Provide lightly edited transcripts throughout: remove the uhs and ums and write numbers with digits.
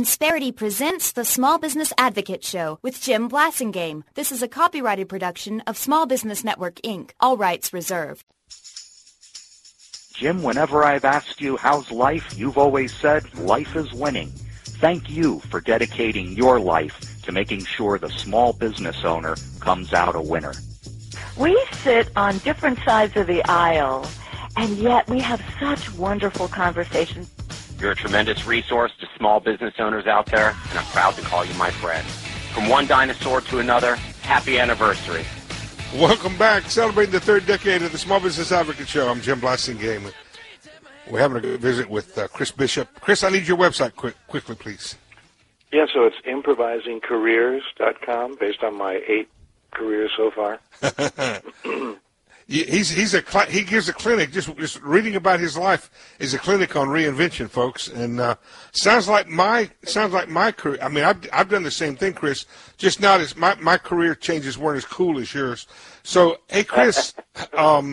Insperity presents the Small Business Advocate Show with Jim Blasingame. This is a copyrighted production of Small Business Network, Inc. All rights reserved. Jim, whenever I've asked you how's life, you've always said life is winning. Thank you for dedicating your life to making sure the small business owner comes out a winner. We sit on different sides of the aisle, and yet we have such wonderful conversations. You're a tremendous resource to small business owners out there, and I'm proud to call you my friend. From one dinosaur to another, happy anniversary. Welcome back. Celebrating the third decade of the Small Business Advocate Show. I'm Jim Blasingame. We're having a good visit with Chris Bishop. Chris, I need your website quickly, please. Yeah, so it's improvisingcareers.com, based on my 8 careers so far. He gives a clinic. Just reading about his life is a clinic on reinvention, folks. And sounds like my career. I mean, I've done the same thing, Chris. Just not as my career changes weren't as cool as yours. So, hey, Chris. I've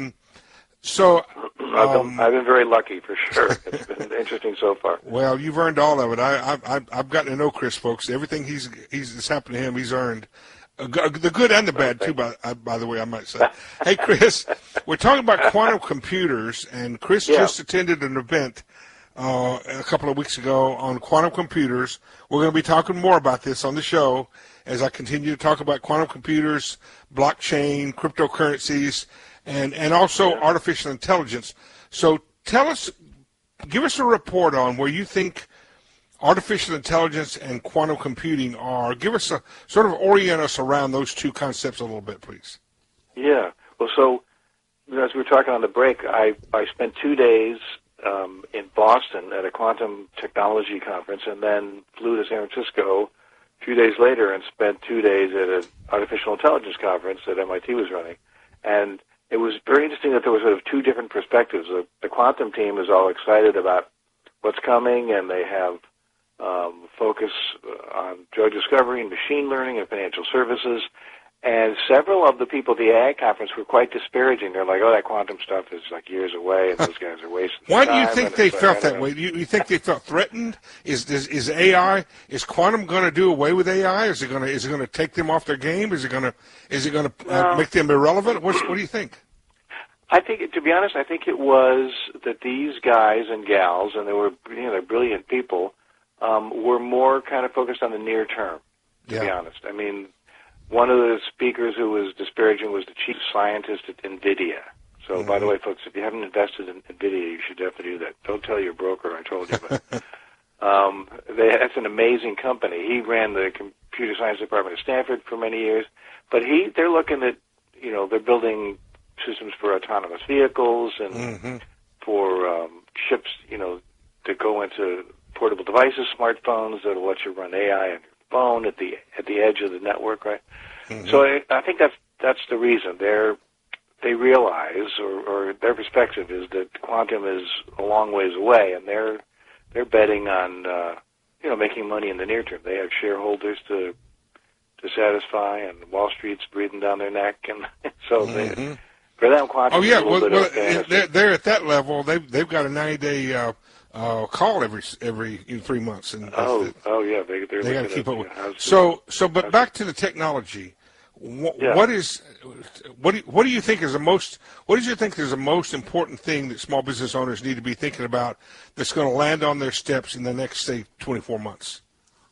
been very lucky for sure. It's been interesting so far. Well, you've earned all of it. I've gotten to know Chris, folks. Everything that's happened to him, he's earned. The good and the bad, too, by the way, I might say. Hey, Chris, we're talking about quantum computers, and Chris just attended an event a couple of weeks ago on quantum computers. We're going to be talking more about this on the show as I continue to talk about quantum computers, blockchain, cryptocurrencies, and also artificial intelligence. So give us a report on where you think artificial intelligence and quantum computing are. Give us orient us around those two concepts a little bit, please. Yeah. Well, so as we were talking on the break, I spent 2 days in Boston at a quantum technology conference, and then flew to San Francisco a few days later and spent 2 days at an artificial intelligence conference that MIT was running. And it was very interesting that there was sort of two different perspectives. The quantum team is all excited about what's coming, and they have focus on drug discovery and machine learning and financial services. And several of the people at the AI conference were quite disparaging. They're like, oh, that quantum stuff is like years away, and those guys are wasting Why time. do you think they felt that way? You think they felt threatened? Is quantum going to do away with AI? Is it going to take them off their game? Is it going to make them irrelevant? What do you think? I think, to be honest, it was that these guys and gals, and they're brilliant people, were more kind of focused on the near term, to be honest. I mean, one of the speakers who was disparaging was the chief scientist at NVIDIA. So, by the way, folks, if you haven't invested in NVIDIA, you should definitely do that. Don't tell your broker I told you, but that's an amazing company. He ran the computer science department at Stanford for many years, but they're looking at, they're building systems for autonomous vehicles and for chips, that go into portable devices, smartphones that'll let you run AI on your phone at the edge of the network, right? So I think that's the reason. They realize, or their perspective is that quantum is a long ways away, and they're betting on making money in the near term. They have shareholders to satisfy, and Wall Street's breathing down their neck, and so for them, quantum. They're at that level. They've got a 90-day. Call every 3 months, and they got to keep up with. But back to the technology. What do you think is the most? What do you think is the most important thing that small business owners need to be thinking about that's going to land on their steps in the next, say, 24 months?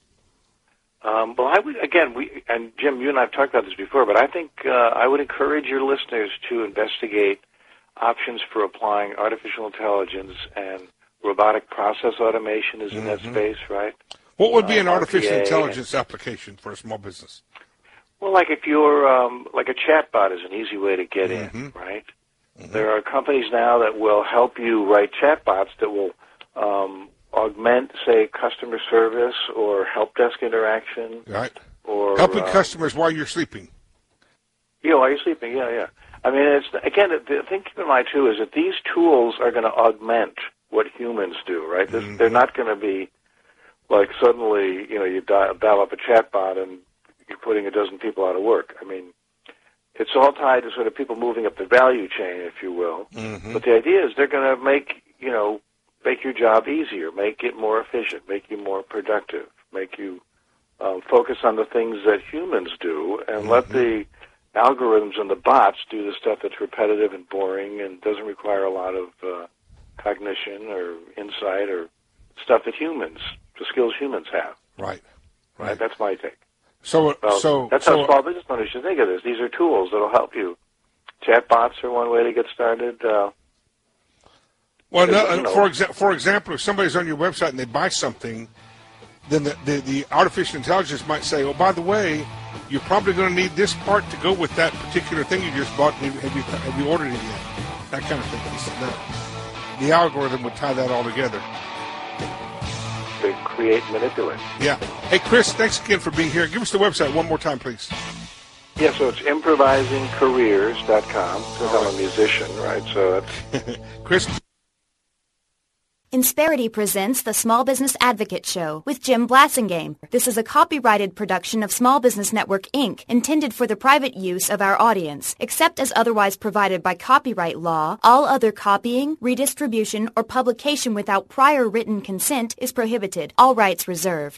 Well, I would and Jim, you and I have talked about this before, but I think I would encourage your listeners to investigate options for applying artificial intelligence, and robotic process automation is in that space, right? What would be an artificial intelligence application for a small business? Well, like if you're like a chatbot is an easy way to get in, right? There are companies now that will help you write chatbots that will augment, say, customer service or help desk interaction. Right. Or helping customers while you're sleeping. While you're sleeping, yeah. I mean, the thing to keep in mind, too, is that these tools are going to augment what humans do, right? They're not going to be like suddenly, you dial up a chatbot and you're putting a dozen people out of work. I mean, it's all tied to sort of people moving up the value chain, if you will. But the idea is they're going to make your job easier, make it more efficient, make you more productive. make you focus on the things that humans do, and let the algorithms and the bots do the stuff that's repetitive and boring and doesn't require a lot of cognition or insight or stuff that the skills humans have. Right. That's my take. So that's how small business owners should think of this. These are tools that'll help you. Chatbots are one way to get started. For example, if somebody's on your website and they buy something, then the artificial intelligence might say, "Oh, by the way, you're probably going to need this part to go with that particular thing you just bought. Have you ordered it yet?" That kind of thing. The algorithm would tie that all together. To create and manipulate. Yeah. Hey, Chris, thanks again for being here. Give us the website one more time, please. Yeah, so it's improvisingcareers.com, because I'm a musician, right? So that's... Chris? Insperity presents the Small Business Advocate Show with Jim Blasingame. This is a copyrighted production of Small Business Network, Inc., intended for the private use of our audience. Except as otherwise provided by copyright law, all other copying, redistribution, or publication without prior written consent is prohibited. All rights reserved.